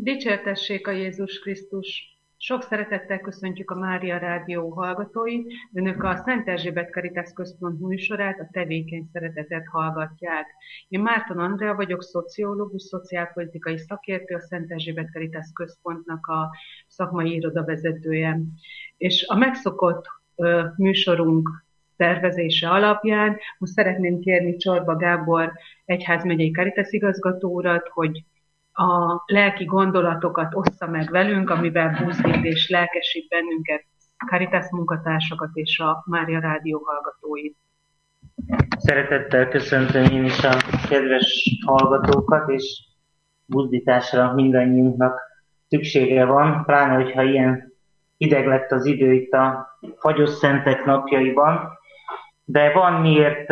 Dicsértessék a Jézus Krisztus! Sok szeretettel köszöntjük a Mária Rádió hallgatóit. Önök a Szent Erzsébet Caritas Központ műsorát, a Tevékeny Szeretetet hallgatják. Én Márton Andrea vagyok, szociológus, szociálpolitikai szakértő, a Szent Erzsébet Caritas Központnak a szakmai irodavezetője. És a megszokott műsorunk tervezése alapján most szeretném kérni Csorba Gábor egyházmegyei Caritas igazgató urat, hogy a lelki gondolatokat ossza meg velünk, amivel buzdít és lelkesít bennünket, Caritas munkatársakat és a Mária Rádió hallgatóit. Szeretettel köszöntöm én is a kedves hallgatókat, és buzdításra mindannyiunknak szüksége van, pláne hogyha ilyen hideg lett az idő itt a fagyos szentek napjaiban, de van miért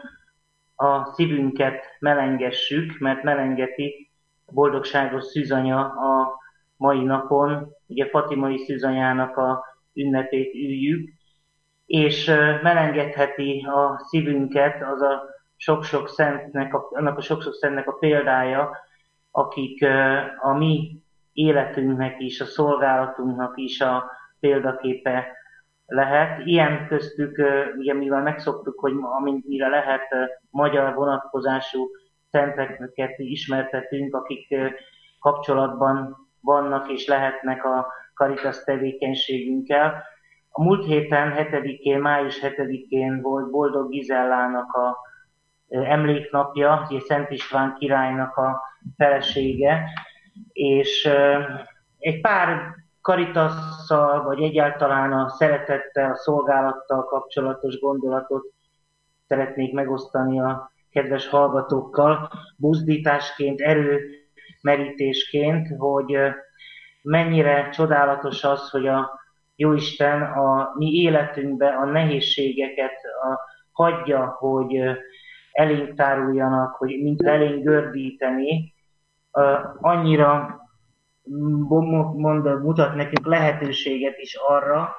a szívünket melengessük, mert melengeti boldogságos szűzanya a mai napon, ugye Fatimai szűzanyának a ünnepét üljük, és melengetheti a szívünket az a sok-sok szentnek, annak a sok-sok szentnek a példája, akik a mi életünknek is, a szolgálatunknak is a példaképe lehet. Ilyen köztük, ugye mivel megszoktuk, hogy mire lehet magyar vonatkozású szenteket ismertetünk, akik kapcsolatban vannak és lehetnek a Caritas tevékenységünkkel. A múlt héten, május 7-én volt Boldog Gizellának a emléknapja, ugye Szent István királynak a felesége, és egy pár Caritasszal, vagy egyáltalán a szeretettel, a szolgálattal kapcsolatos gondolatot szeretnék megosztani a kedves hallgatókkal, buzdításként, erőmerítésként, hogy mennyire csodálatos az, hogy a Jóisten a mi életünkbe a nehézségeket hagyja, hogy elénk táruljanak, hogy mint elénk gördíteni, annyira mutat nekünk lehetőséget is arra,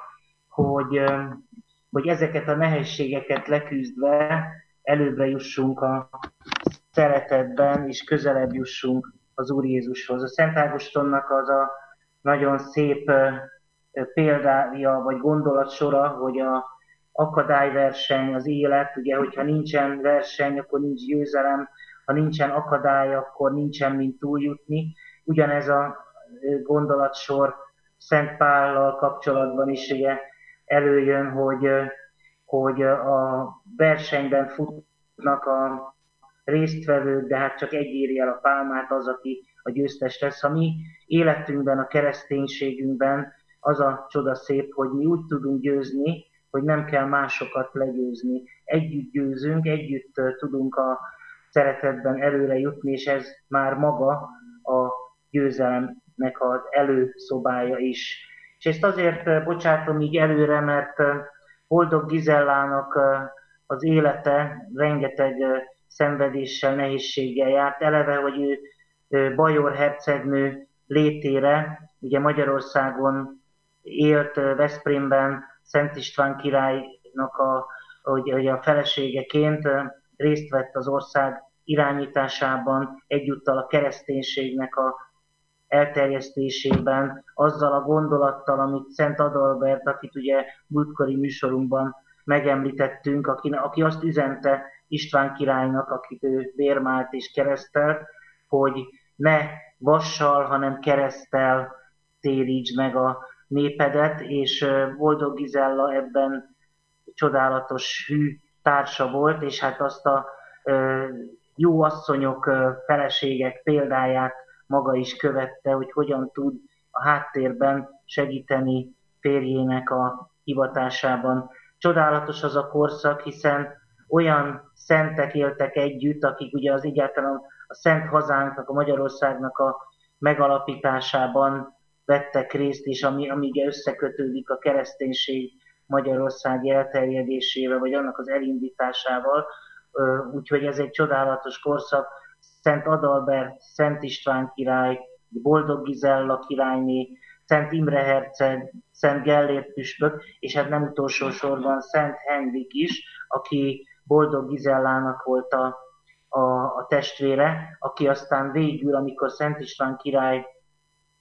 hogy ezeket a nehézségeket leküzdve előbbre jussunk a szeretetben, és közelebb jussunk az Úr Jézushoz. A Szent Ágostonnak az a nagyon szép példája, vagy gondolatsora, hogy a akadályverseny, az élet, ugye, hogyha nincsen verseny, akkor nincs győzelem, ha nincsen akadály, akkor nincsen mint túljutni. Ugyanez a gondolatsor Szent Pállal kapcsolatban is ugye előjön, hogy a versenyben futnak a résztvevők, de hát csak egy éri el a pálmát, az, aki a győztes lesz. A mi életünkben, a kereszténységünkben az a csoda szép, hogy mi úgy tudunk győzni, hogy nem kell másokat legyőzni. Együtt győzünk, együtt tudunk a szeretetben előre jutni, és ez már maga a győzelemnek az előszobája is. És ezt azért bocsátom így előre, mert Boldog Gizellának az élete rengeteg szenvedéssel, nehézséggel járt. Eleve, hogy ő Bajor hercegnő létére, ugye Magyarországon élt, Veszprémben, Szent István királynak a feleségeként részt vett az ország irányításában, egyúttal a kereszténységnek a elterjesztésében, azzal a gondolattal, amit Szent Adalbert, akit ugye múltkori műsorunkban megemlítettünk, aki azt üzente István királynak, akit ő bérmált és keresztelt, hogy ne vassal, hanem kereszttel térítsd meg a népedet, és Boldog Gizella ebben csodálatos hű társa volt, és hát azt a jó asszonyok, feleségek példáját maga is követte, hogy hogyan tud a háttérben segíteni férjének a hivatásában. Csodálatos az a korszak, hiszen olyan szentek éltek együtt, akik ugye az egyáltalán a szent hazánknak, a Magyarországnak a megalapításában vettek részt, és amíg összekötődik a kereszténység magyarországi elterjedésével, vagy annak az elindításával, úgyhogy ez egy csodálatos korszak. Szent Adalbert, Szent István király, Boldog Gizella királyné, Szent Imre herceg, Szent Gellért püspök, és hát nem utolsó sorban Szent Henrik is, aki Boldog Gizellának volt a testvére, aki aztán végül, amikor Szent István király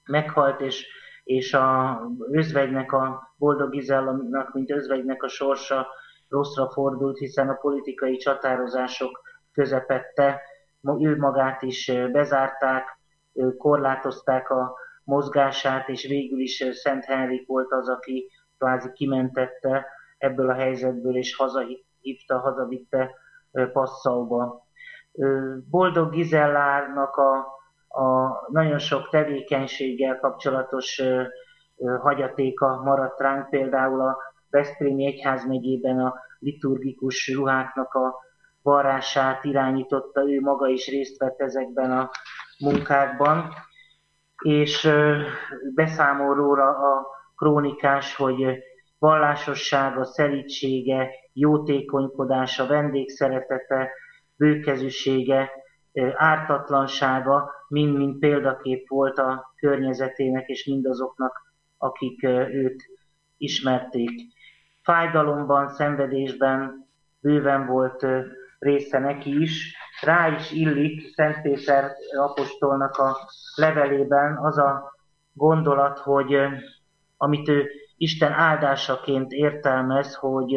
meghalt, és a özvegynek, a Boldog Gizellának, mint özvegynek a sorsa rosszra fordult, hiszen a politikai csatározások közepette ő magát is bezárták, korlátozták a mozgását, és végül is Szent Henrik volt az, aki kvázi kimentette ebből a helyzetből, és hazavitte Passauba. Boldog Gizellának a nagyon sok tevékenységgel kapcsolatos hagyatéka maradt ránk, például a Veszprémi Egyházmegyében a liturgikus ruháknak a varrását irányította, ő maga is részt vett ezekben a munkákban, és beszámol róla a krónikás, hogy vallásossága, szelídsége, jótékonykodása, vendégszeretete, bőkezűsége, ártatlansága mind-mind példakép volt a környezetének és mindazoknak, akik őt ismerték. Fájdalomban, szenvedésben bőven volt része neki is. Rá is illik Szent Péter apostolnak a levelében az a gondolat, hogy amit ő Isten áldásaként értelmez,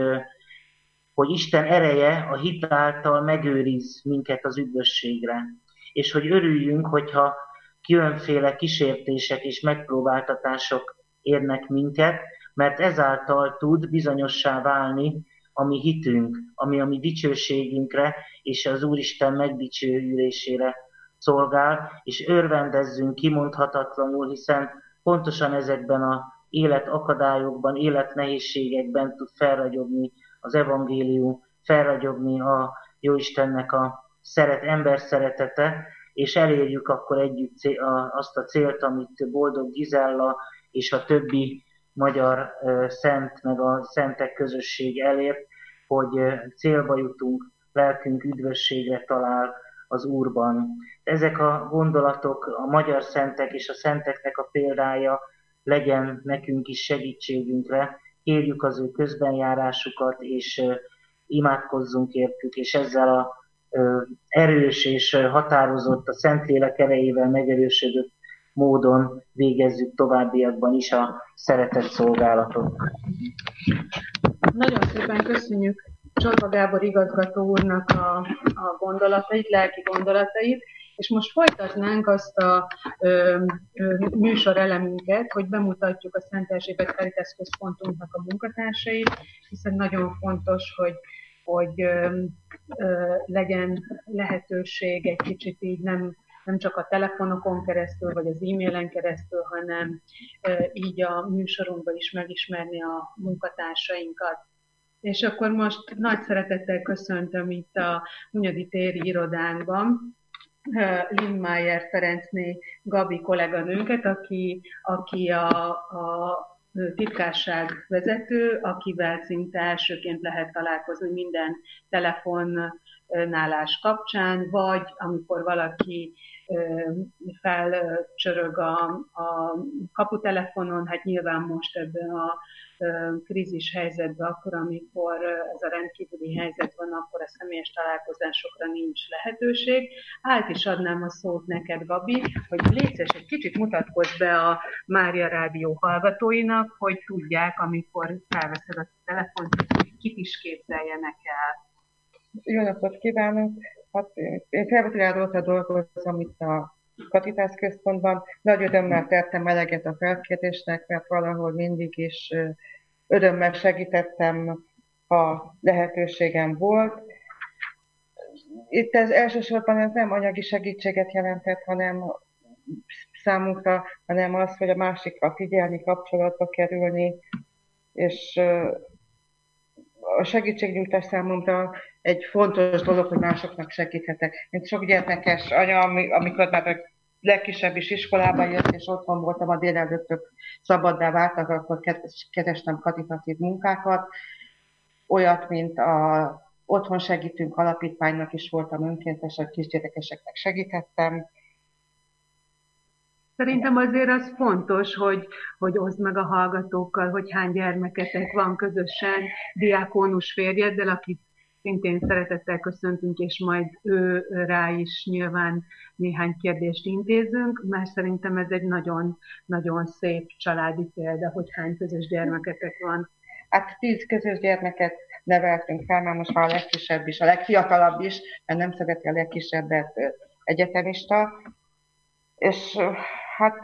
hogy Isten ereje a hit által megőriz minket az üdvösségre. És hogy örüljünk, hogyha különféle kísértések és megpróbáltatások érnek minket, mert ezáltal tud bizonyossá válni a mi hitünk, ami a mi dicsőségünkre és az Úristen megdicsőülésére szolgál, és örvendezzünk kimondhatatlanul, hiszen pontosan ezekben az életakadályokban, életnehézségekben tud felragyogni az evangélium, felragyogni a Jóistennek a ember szeretete, és elérjük akkor együtt azt a célt, amit Boldog Gizella és a többi magyar szent, meg a szentek közösség elért, hogy célba jutunk, lelkünk üdvösségre talál az Úrban. Ezek a gondolatok, a magyar szentek és a szenteknek a példája legyen nekünk is segítségünkre, kérjük az ő közbenjárásukat, és imádkozzunk értük, és ezzel a erős és határozott, a Szentlélek erejével megerősödött módon végezzük továbbiakban is a szeretett szolgálatot. Nagyon szépen köszönjük Csorba Gábor igazgató úrnak a gondolatait, lelki gondolatait, és most folytatnánk azt a műsorelemünket, hogy bemutatjuk a Szent Erzsébet Caritas Központunknak a munkatársait, hiszen nagyon fontos, hogy legyen lehetőség egy kicsit így nem csak a telefonokon keresztül, vagy az e-mailen keresztül, hanem így a műsorunkban is megismerni a munkatársainkat. És akkor most nagy szeretettel köszöntöm itt a Hunyadi téri irodánkban Lindmeier Ferencné Gabi kolléganőnket, aki a titkárság vezető, akivel szinte elsőként lehet találkozni minden telefonnálás kapcsán, vagy amikor valaki felcsörög a kaputelefonon, hát nyilván most ebben a krízis helyzetben, akkor, amikor ez a rendkívüli helyzet van, akkor a személyes találkozásokra nincs lehetőség. Át is adnám a szót neked, Gabi, hogy légy szíves, egy kicsit mutatkozz be a Mária Rádió hallgatóinak, hogy tudják, amikor felveszed a telefont, hogy kit is képzeljenek el. Jó napot kívánok! Hát, én felvetőleg óta dolgozom itt a Caritas Központban. Nagy örömmel tettem eleget a felkérésnek, mert valahol mindig is örömmel segítettem, ha lehetőségem volt. Itt elsősorban ez nem anyagi segítséget jelentett, hanem számunkra, hanem az, hogy a másikkal figyelni, kapcsolatba kerülni, és a segítségnyújtás számomra egy fontos dolog, hogy másoknak segíthetek. Én sok gyermekes anya, amikor már a legkisebb is iskolába jött, és otthon voltam, a délelőttök szabaddá váltak, akkor kerestem karitatív munkákat. Olyat, mint a Otthon Segítünk alapítványnak is voltam önkéntes, a kisgyerekeseknek segítettem. Szerintem azért az fontos, hogy oszd meg a hallgatókkal, hogy hány gyermeketek van közösen diákónus férjeddel, akit szintén szeretettel köszöntünk, és majd ő rá is nyilván néhány kérdést intézünk, mert szerintem ez egy nagyon szép családi példa, hogy hány közös gyermeketek van. Hát 10 közös gyermeket neveltünk fel, már most már a legkisebb is, a legfiatalabb is, mert nem szereti a legkisebbet egyetemista. És hát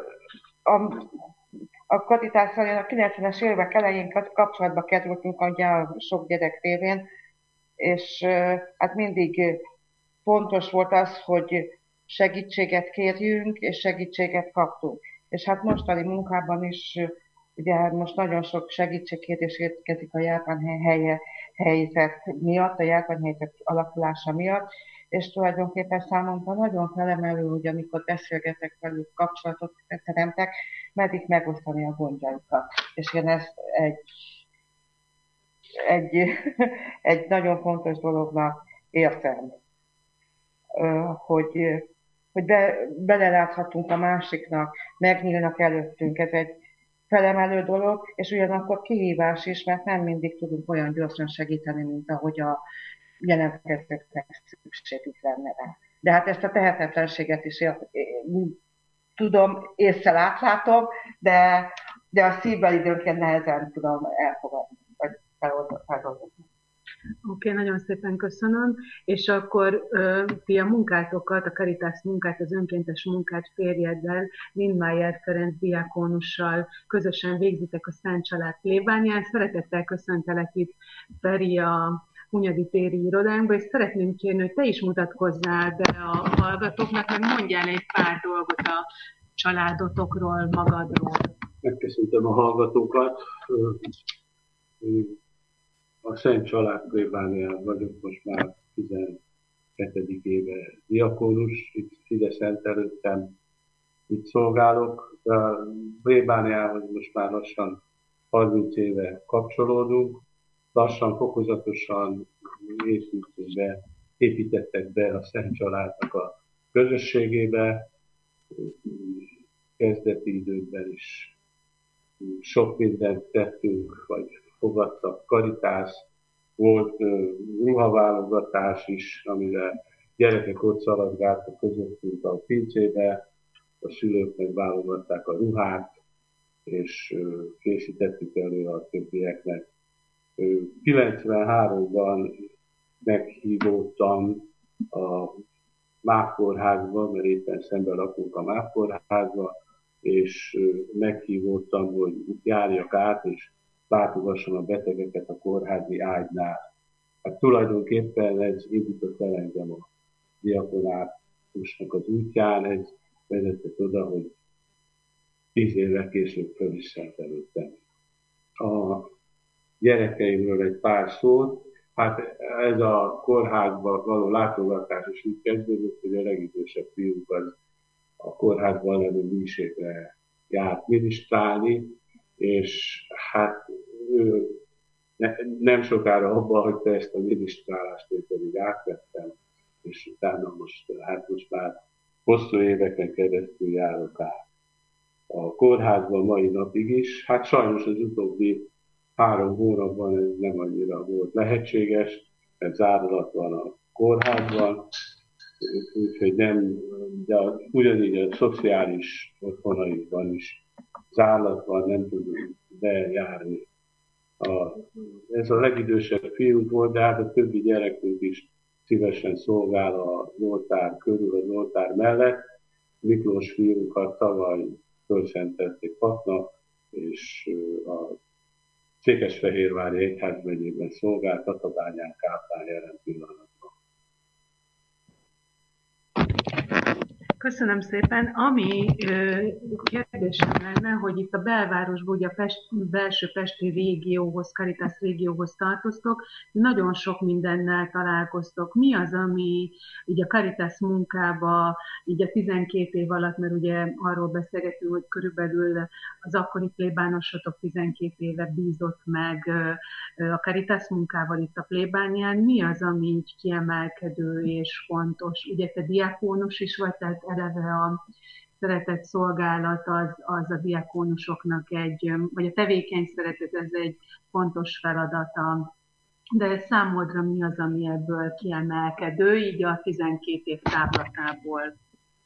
a Karitásszal a 90-es évek elején kapcsolatba kerültünk a sok gyerek révén, és hát mindig fontos volt az, hogy segítséget kérjünk, és segítséget kaptunk. És hát mostani munkában is, ugye most nagyon sok segítségkérés érkezik a járványhelyzet miatt, a járványhelyzet alakulása miatt, és tulajdonképpen számomra nagyon felemelő, hogy amikor beszélgetek velük, kapcsolatot teremtek, meddig megosztani a gondjaikat. És én ezt egy nagyon fontos dolognak érzem, hogy beleláthatunk a másiknak, megnyílnak előttünk, ez egy felemelő dolog, és ugyanakkor kihívás is, mert nem mindig tudunk olyan gyorsan segíteni, mint ahogy a jelentkezőknek szükségük lenne rá. De hát ezt a tehetetlenséget is tudom, észre átlátom, de a szívvel időnként nehezen tudom elfogadni, vagy feloldani. Oké, nagyon szépen köszönöm. És akkor ti a munkátokat, a Caritas munkát, az önkéntes munkát férjeddel, Lindmeier Ferenc diákonussal közösen végzitek a Szent Család plébánián. Szeretettel köszöntelek itt, Feri, a Hunyadi téri irodánkba, és szeretném kérni, hogy te is mutatkozzál be a hallgatóknak, meg mondjál egy pár dolgot a családotokról, magadról. Megköszöntöm a hallgatókat. A Szent Család plébánián vagyok most már 12. éve diakónus, itt Fidesz előttem, itt szolgálok. A plébániához most már lassan 30 éve kapcsolódunk. Lassan, fokozatosan építettek be a Szent Családnak a közösségébe. Kezdeti időkben is sok mindent tettünk, vagy fogadtak Caritas, volt ruhaválogatás is, amire gyerekek ott szaladgáltak közöttünk a pincébe, a szülők meg válogatták a ruhát, és készítettük elő a többieknek. 93-ban meghívottam a MÁV kórházba, mert éppen szemben lakunk a MÁV kórházba, és meghívottam, hogy járjak át, és látogassam a betegeket a kórházi ágynál. Hát tulajdonképpen ez indított el engem a diakonátusnak az útján, ez vezetett oda, hogy 10 évvel később föl is szentelődtem. A gyerekeimről egy pár szót. Hát ez a kórházba való látogatás is úgy kezdődött, hogy a legidősebb fiúk az a kórházban levő műségre járt minisztrálni, és hát ő nem sokára abban, hogy ezt a minisztrálást én pedig átvettem, és utána most már hosszú éveken keresztül járok át a kórházban mai napig is. Hát sajnos az utóbbi 3 hónapban ez nem annyira volt lehetséges, mert zárulat van a kórházban, úgyhogy nem, de ugyanígy a szociális otthonaikban is zárlat van, nem tudunk bejárni. Ez a legidősebb fiunk volt, de hát a többi gyerekünk is szívesen szolgál a oltár körül, az oltár mellett. Miklós fiunkat tavaly fölszentelték papnak, és a Székesfehérvári Egyházmegyében szolgál, Tatabányán, Káplán jelen pillanatban. Köszönöm szépen. Ami kérdésem lenne, hogy itt a belvárosban, ugye a belső pesti régióhoz, Caritas régióhoz tartoztok, nagyon sok mindennel találkoztok. Mi az, ami így a Caritas munkába, így a 12 év alatt, mert ugye arról beszélgetünk, hogy körülbelül az akkori plébánosotok 12 éve bízott meg a Caritas munkával itt a plébánián. Mi az, ami így kiemelkedő és fontos? Ugye te diákónus is vagy, tehát eleve a szeretett szolgálat az a diákónusoknak vagy a tevékeny szeretet, ez egy fontos feladata De számodra mi az, ami ebből kiemelkedő, így a 12 év távlatából?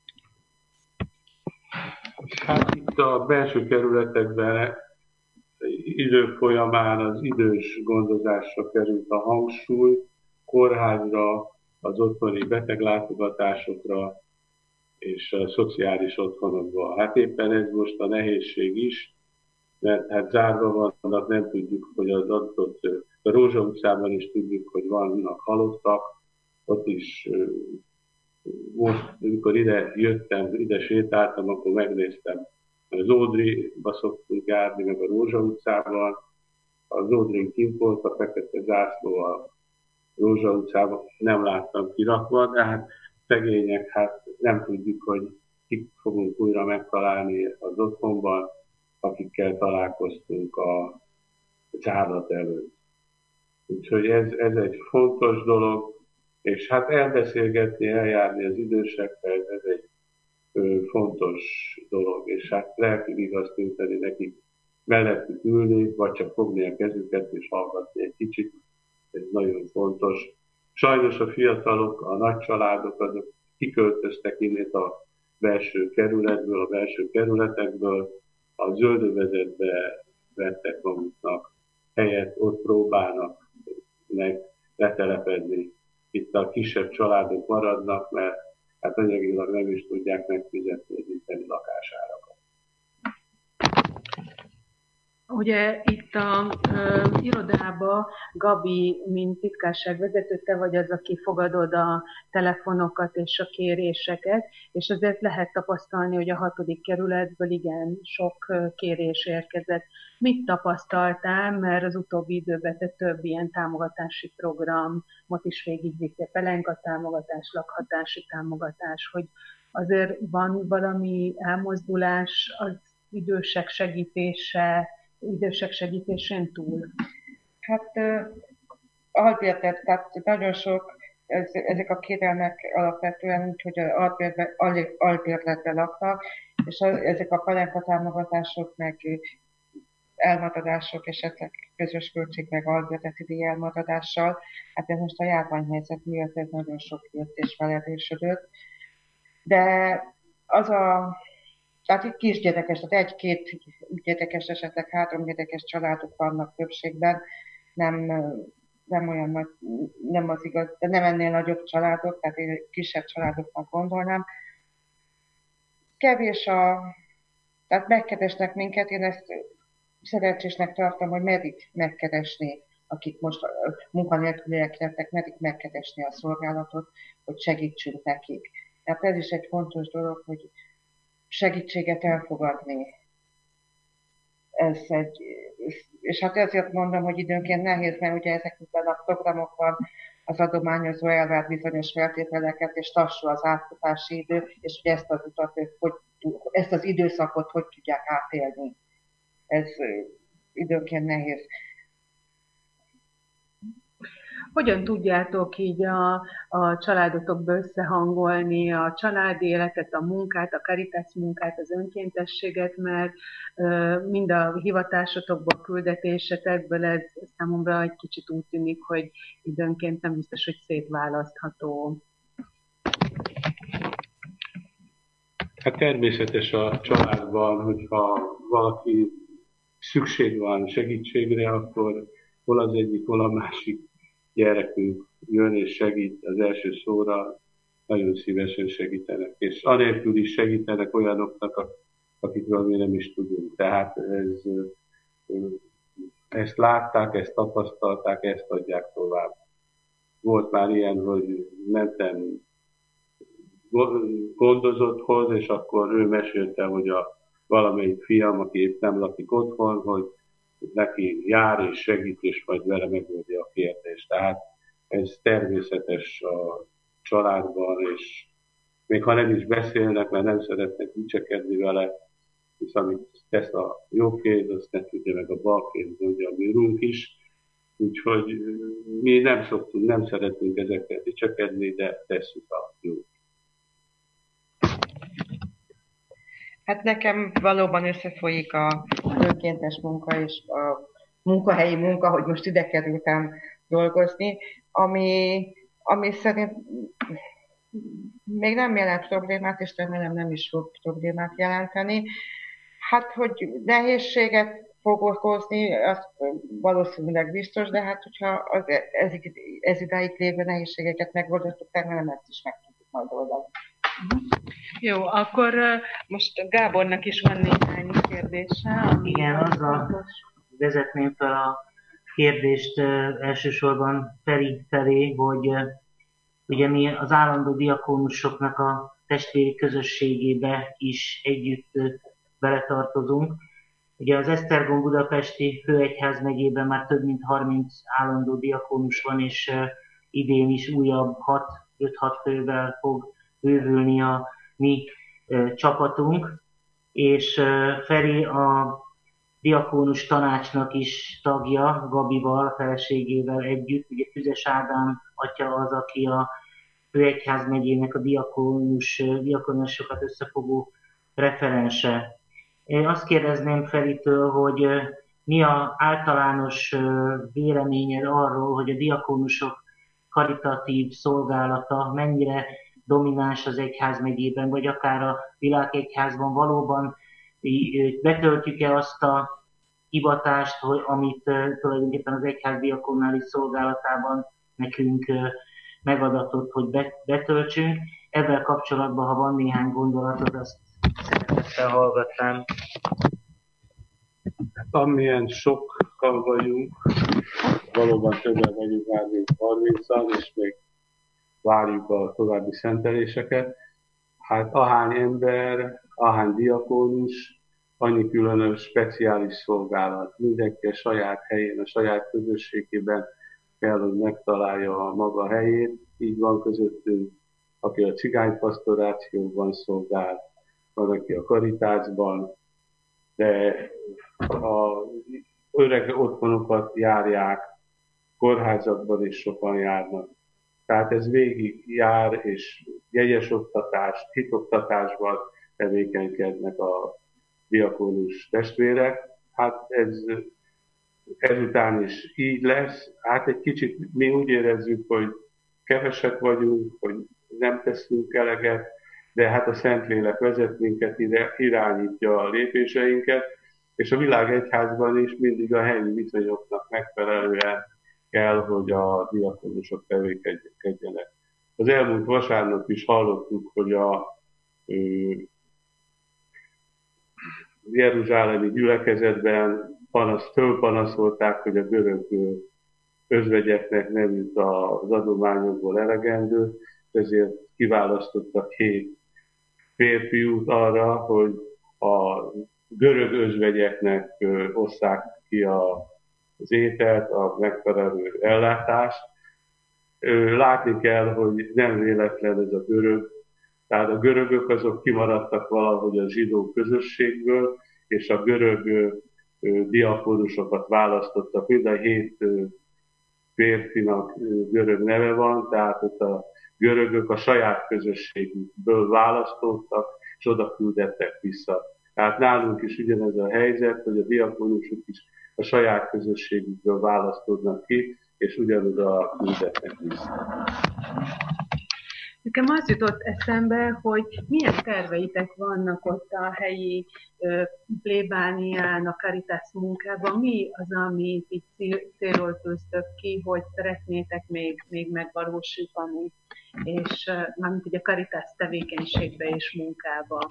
Hát itt a belső kerületekben idők folyamán az idős gondozásra került a hangsúly, kórházra, az otthoni beteglátogatásokra és a szociális otthonokba. Hát éppen ez most a nehézség is, mert hát zárva vannak, nem tudjuk, hogy az adott, a Rózsa utcában is tudjuk, hogy vannak halottak, ott is most, amikor ide jöttem, ide sétáltam, akkor megnéztem, az Ódriba szoktunk járni, meg a Rózsa utcában, az Ódrin kint volt a fekete zászló a Rózsa utcában, nem láttam kirakva, de hát szegények, hát nem tudjuk, hogy kik fogunk újra megtalálni az otthonban, akikkel találkoztunk a zárlat előtt. Úgyhogy ez egy fontos dolog, és hát elbeszélgetni, eljárni az idősekkel, ez egy fontos dolog, és hát lelkileg azt tűnteni nekik, mellettük ülni, vagy csak fogni a kezüket és hallgatni egy kicsit, ez nagyon fontos. Sajnos a fiatalok, a nagy családok, azok kiköltöztek innét a belső kerületből, a belső kerületekből, a zöldövezetbe vettek maguknak helyet, ott próbálnak meg letelepedni. Itt a kisebb családok maradnak, mert hát anyagilag nem is tudják megfizetni az itteni lakásárakat. Ugye itt a irodába Gabi, mint titkárságvezető, te vagy az, aki fogadod a telefonokat és a kéréseket, és azért lehet tapasztalni, hogy a 6. kerületből igen sok kérés érkezett. Mit tapasztaltál, mert az utóbbi időben te több ilyen támogatási programot is végigvittél, Pelenka támogatás, lakhatási támogatás, hogy azért van valami elmozdulás az idősek segítésén túl? Hát albérlet, tehát nagyon sok, ezek a kérelmek alapvetően úgy, hogy albérletben laknak, és ezek a Pelenka támogatások, meg elmaradások, esetleg közös költség, meg albérleti díj elmaradással, hát ez most a járványhelyzet miatt ez nagyon sok jött és felerősödött. De tehát itt kisgyerekes, tehát 1-2 gyerekes, esetleg 3 gyerekes családok vannak többségben, nem olyan nagy, nem az igaz, de nem ennél nagyobb családok, tehát én kisebb családoknak gondolnám. Kevés tehát megkeresnek minket, én ezt szerencsésnek tartom, hogy merik megkeresni, akik most munkanélküliek lettek, merik megkeresni a szolgálatot, hogy segítsünk nekik. Tehát ez is egy fontos dolog, hogy segítséget elfogadni. És hát ezért mondom, hogy időnként nehéz, mert ugye ezekben a programokban az adományozó elvár bizonyos feltételeket, és lassú az átfutási idő, és hogy ezt az utat, ezt az időszakot hogy tudják átélni. Ez időnként nehéz. Hogyan tudjátok így a családotokba összehangolni a családi életet, a munkát, a Caritas munkát, az önkéntességet, mert mind a hivatásotokból, küldetésetekből ez számomra egy kicsit úgy tűnik, hogy időnként nem biztos, hogy szétválasztható. Hát természetes a családban, hogyha valaki szükség van segítségre, akkor hol az egyik, hol a másik gyerekünk jön és segít az első szóra, nagyon szívesen segítenek. És anélkül is segítenek olyanoknak, akikről mi nem is tudunk. Tehát ezt látták, ezt tapasztalták, ezt adják tovább. Volt már ilyen, hogy mentem gondozotthoz, és akkor ő mesélte, hogy valamelyik fiam, aki épp nem lakik otthon, hogy neki jár és segít, és majd vele megoldi a kérdést. Tehát ez természetes a családban, és még ha nem is beszélnek, mert nem szeretnek dicsekedni vele, hisz amit tesz a jó kéz, azt ne tudja meg a bal kéz, mondja a mi urunk is. Úgyhogy mi nem szeretünk ezekkel dicsekedni, de tesszük a jót. Hát nekem valóban összefolyik a önkéntes munka és a munkahelyi munka, hogy most ide kerültem dolgozni, ami szerint még nem jelent problémát, és remélem nem is fog problémát jelenteni. Hát, hogy nehézséget fog okozni, az valószínűleg biztos, de hát, hogyha ez idáig lévő nehézségeket megoldottuk, remélem ezt is meg tudjuk majd oldani. Jó, akkor most Gábornak is van néhány kérdése. Igen, azzal vezetném fel a kérdést elsősorban Feri felé, hogy ugye mi az állandó diakónusoknak a testvéri közösségébe is együtt beletartozunk. Ugye az Esztergom budapesti főegyházmegyében már több mint 30 állandó diakónus van, és idén is újabb 5-6 fővel fog bővülni a mi csapatunk, és Feri a diakónus tanácsnak is tagja, Gabival, a feleségével együtt. Ugye Füzes Ádám atya az, aki a főegyházmegyének a diakónusokat összefogó referense. Én azt kérdezném Feritől, hogy mi az általános véleményed arról, hogy a diakónusok karitatív szolgálata mennyire domináns az egyházmegyében, vagy akár a világegyházban valóban betöltjük-e azt a hivatást, amit tulajdonképpen az egyház diakonális szolgálatában nekünk megadatott, hogy betöltsünk. Ezzel kapcsolatban, ha van néhány gondolatod, azt szeretettel hallgatnám. Amilyen sokan vagyunk, valóban többen vagyunk már, mint 30-an, és még várjuk a további szenteléseket. Hát ahány ember, ahány diakónus, annyi különös, speciális szolgálat. Mindenki a saját helyén, a saját közösségében kell, hogy megtalálja a maga helyét. Így van közöttünk, aki a cigánypastorációban szolgál, van, aki a karitásban, de a öreg otthonokat járják, kórházakban is sokan járnak. Tehát ez végig jár, és jegyes oktatás, hitoktatásban tevékenykednek a diakónus testvérek. Hát ez ezután is így lesz. Hát egy kicsit mi úgy érezzük, hogy kevesek vagyunk, hogy nem teszünk eleget, de hát a Szentlélek vezet minket, irányítja a lépéseinket, és a világegyházban is mindig a helyi viszonyoknak megfelelően kell, hogy a diakónusok tevékenykedjenek. Az elmúlt vasárnap is hallottuk, hogy a jeruzsálemi gyülekezetben fölpanaszolták, hogy a görög özvegyeknek nem jut az adományokból elegendő, ezért kiválasztottak 7 férfiút arra, hogy a görög özvegyeknek osszák ki az ételt, a megfelelő ellátást. Látni kell, hogy nem véletlen ez a görög. Tehát a görögök azok kimaradtak valahogy a zsidó közösségből, és a görög diakónusokat választottak. Mind a 7 férfinak görög neve van, tehát ott a görögök a saját közösségükből választottak, és oda küldettek vissza. Tehát nálunk is ugyanez a helyzet, hogy a diakónusok is a saját közösségükből választodnak ki, és ugyanoda küldetnek vissza. Nekem az jutott eszembe, hogy milyen terveitek vannak ott a helyi plébánián, a Caritas munkában. Mi az, amit így célról tűztök ki, hogy szeretnétek még megvalósítani, és mármint ugye a Caritas tevékenységbe és munkába?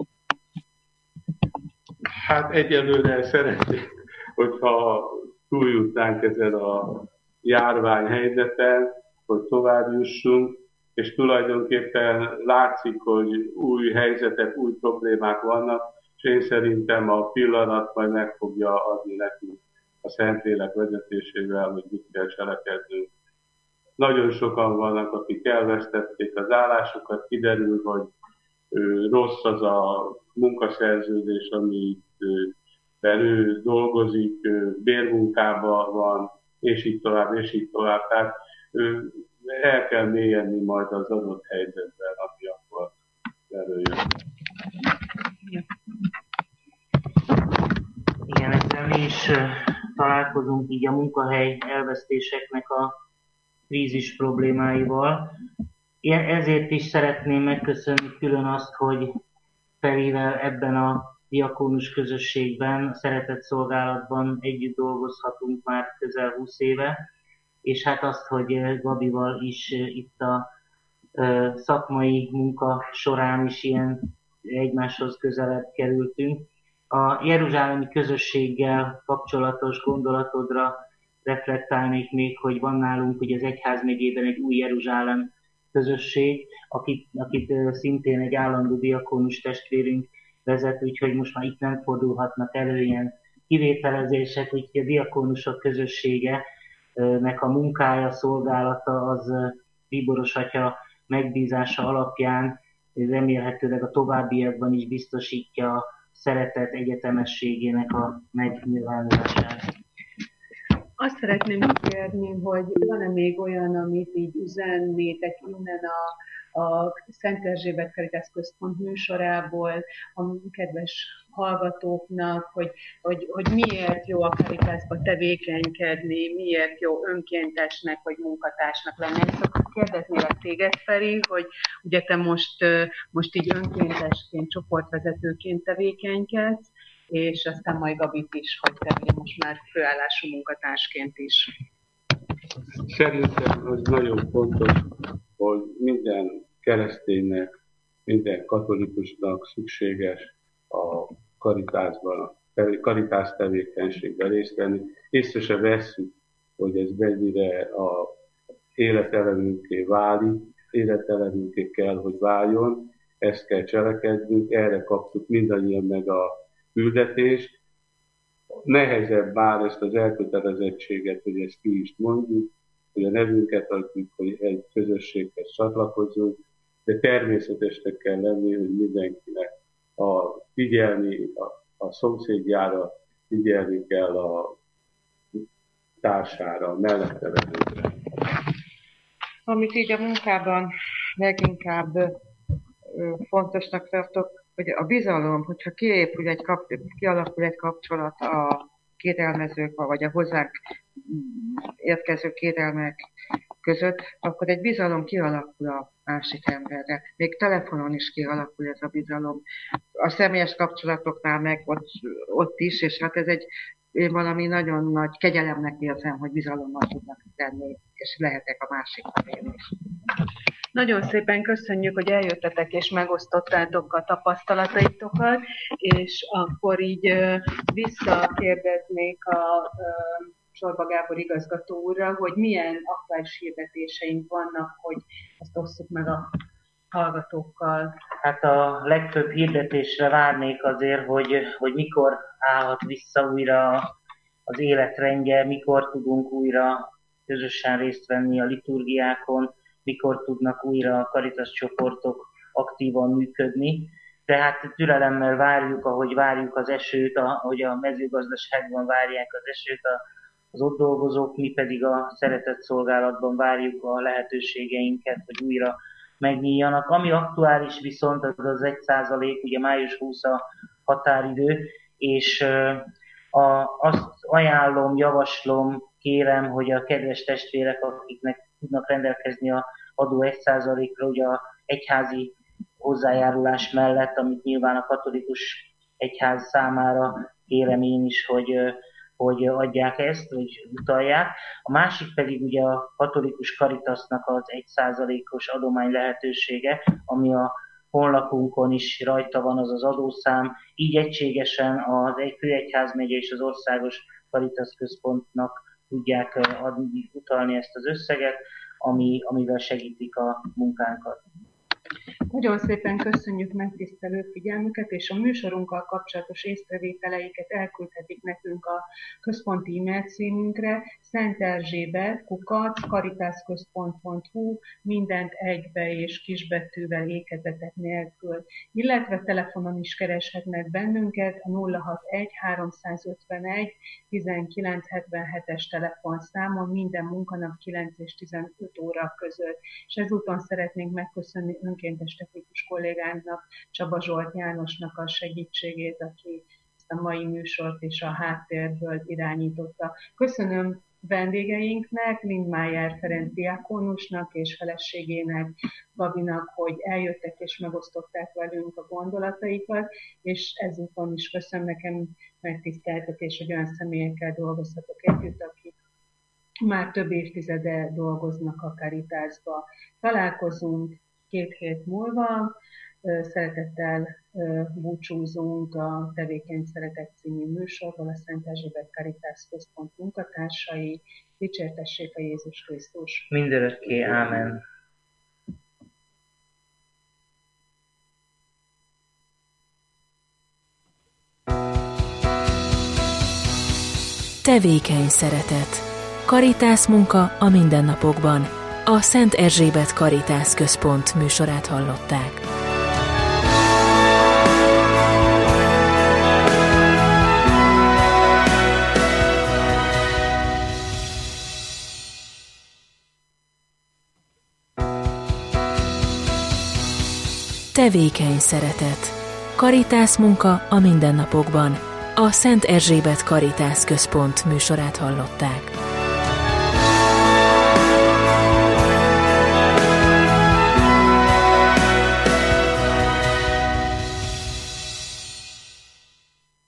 Hát egyelőre szeretnék, hogyha túljutnánk ezen a járványhelyzeten, hogy tovább jussunk, és tulajdonképpen látszik, hogy új helyzetek, új problémák vannak, és én szerintem a pillanat majd meg fogja adni nekünk a Szentlélek vezetésével, hogy mit kell cselekednünk. Nagyon sokan vannak, akik elvesztették az állásukat, kiderül, hogy rossz az a munkaszerződés, amit ő dolgozik, bérmunkában van, és így tovább, és így tovább. Tehát el kell mélyedni majd az adott helyzetben, ami akkor előjön. Igen, ezzel mi is találkozunk így a munkahely elvesztéseknek a krízis problémáival. Ezért is szeretném megköszönni külön azt, hogy Ferivel ebben a diakónus közösségben, a szeretett szolgálatban együtt dolgozhatunk már közel 20 éve, és hát azt, hogy Gabival is itt a szakmai munka során is ilyen egymáshoz közelebb kerültünk. A jeruzsálemi közösséggel kapcsolatos gondolatodra reflektálnék még, hogy van nálunk ugye az egyházmegyében egy új Jeruzsálem közösség, akit szintén egy állandó diakónus testvérünk vezet, úgyhogy most már itt nem fordulhatnak elő ilyen kivételezések, úgyhogy a diakónusok közösségenek a munkája, szolgálata az Bíboros Atya megbízása alapján remélhetőleg a továbbiakban is biztosítja a szeretet egyetemességének a megnyilvánulását. Azt szeretném kérni, hogy van-e még olyan, amit így üzennétek innen a Szent Erzsébet Caritas Központ műsorából a kedves hallgatóknak, hogy miért jó a Caritasba tevékenykedni, miért jó önkéntesnek vagy munkatársnak lenni. Szóval kérdeznélek téged, Feri, hogy ugye te most így önkéntesként, csoportvezetőként tevékenykedsz, és aztán majd Gabit is, hogy te most már főállású munkatársként is. Szerintem az nagyon fontos, hogy minden kereszténynek, minden katolikusnak szükséges a Caritas tevékenységben részt venni. Észre se vesszük, hogy ez mennyire a életelemünké válik, életelemünké kell, hogy váljon, ezt kell cselekednünk, erre kaptuk mindannyian meg a küldetést. Nehezebb már ezt az elkötelezettséget, hogy ezt ki is mondjuk, hogy a nevünket adjuk, hogy egy közösséghez csatlakozzunk, de természetesnek kell lenni, hogy mindenkinek figyelni a szomszédjára, figyelni kell a társára, a mellette levőkre. Amit így a munkában leginkább fontosnak tartok, hogy a bizalom, hogyha kialakul egy kapcsolat a kérelmezők, vagy a hozzánk érkező kérelmek között, akkor egy bizalom kialakul a másik emberre. Még telefonon is kialakul ez a bizalom. A személyes kapcsolatoknál meg ott is, és hát ez én valami nagyon nagy kegyelemnek érzem, hogy bizalommal tudnak tenni, és lehetek a másik felén is. Nagyon szépen köszönjük, hogy eljöttetek és megosztottátok a tapasztalataitokat, és akkor így visszakérdeznék a Sorba Gábor igazgató úrra, hogy milyen aktuális hirdetéseink vannak, hogy ezt osszuk meg a hallgatókkal. Hát a legtöbb hirdetésre várnék azért, hogy mikor állhat vissza újra az életrendje, mikor tudunk újra közösen részt venni a liturgiákon, mikor tudnak újra a Caritas csoportok aktívan működni. Tehát türelemmel várjuk, ahogy várjuk az esőt, ahogy a mezőgazdaságban várják az esőt az ott dolgozók, mi pedig a szeretett szolgálatban várjuk a lehetőségeinket, hogy újra megnyíljanak. Ami aktuális viszont az 1%, ugye május 20 a határidő, és azt ajánlom, javaslom, kérem, hogy a kedves testvérek, akiknek tudnak rendelkezni a adó 1%-ra, ugye a egyházi hozzájárulás mellett, amit nyilván a katolikus egyház számára kérem én is, hogy adják ezt, hogy utalják. A másik pedig ugye a katolikus Caritasnak az 1%-os adomány lehetősége, ami a honlapunkon is rajta van, az az adószám. Így egységesen az főegyházmegye és az országos Caritas központnak tudják utalni ezt az összeget, amivel segítik a munkánkat. Nagyon szépen köszönjük megtisztelő figyelmüket, és a műsorunkkal kapcsolatos észrevételeiket elküldhetik nekünk a központi e-mail címünkre, szenterzsébet@caritasközpont.hu, mindent egybe és kisbetűvel, ékezetek nélkül. Illetve telefonon is kereshetnek bennünket a 061 351 1977-es telefonszámon minden munkanap 9 és 15 óra között. És ezúton szeretnénk megköszönni önkéntes technikus kollégánknak, Csaba Zsolt Jánosnak a segítségét, aki ezt a mai műsort is a háttérből irányította. Köszönöm vendégeinknek, Lindmeier Ferenc diákonusnak és feleségének, Gabinak, hogy eljöttek és megosztották velünk a gondolataikat, és ezúton is köszönöm, nekem megtiszteltetés, hogy olyan személyekkel dolgozhatok együtt, akik már több évtizede dolgoznak a Caritasba. Találkozunk 2 hét múlva, szeretettel búcsúzunk a Tevékeny Szeretet című műsorból, a Szent Erzsébet Caritas Központ munkatársai. Dicsértessék a Jézus Krisztus! Mindörökké, ámen! Tevékeny szeretet. Caritas munka a mindennapokban. A Szent Erzsébet Caritas Központ műsorát hallották. Tevékeny szeretet. Caritas munka a mindennapokban. A Szent Erzsébet Caritas Központ műsorát hallották.